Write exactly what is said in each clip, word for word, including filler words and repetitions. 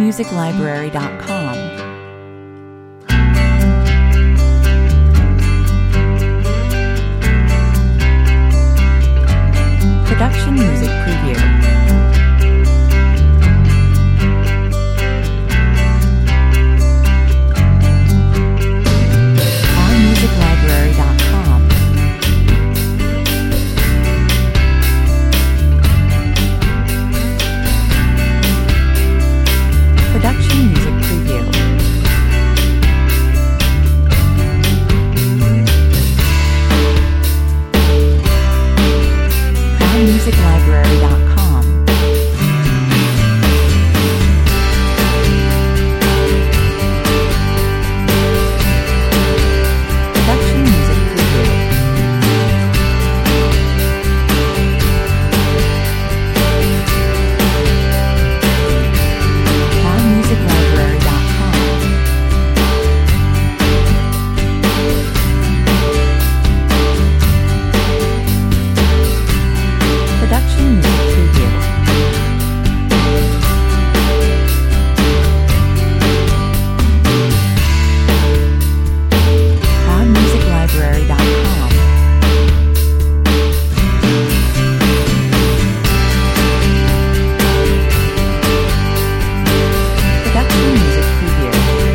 music library dot com. Production Music Preview. music library dot com. Production Music Preview. Sound music library dot com. Production Music Preview. Sound music library dot com. Production Music Preview.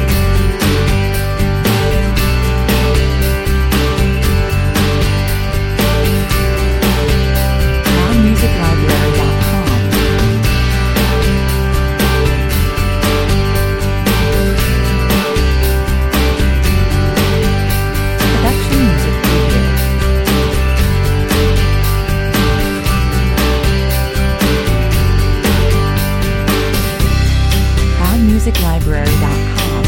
music library dot com. Production Music Preview. sound music library dot com.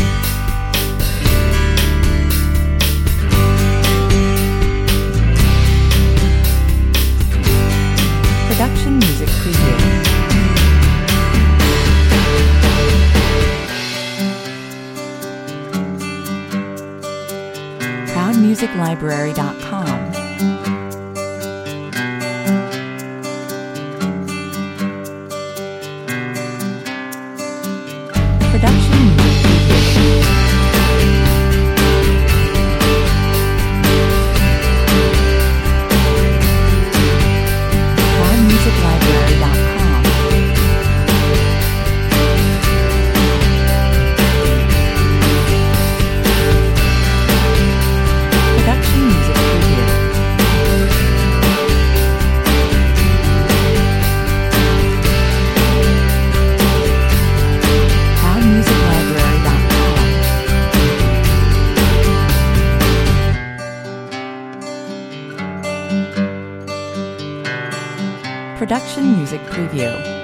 Production Music Preview. sound music library dot com. Production Music Preview. sound music library dot com. Production Music Preview. sound music library dot com. Production Music Preview.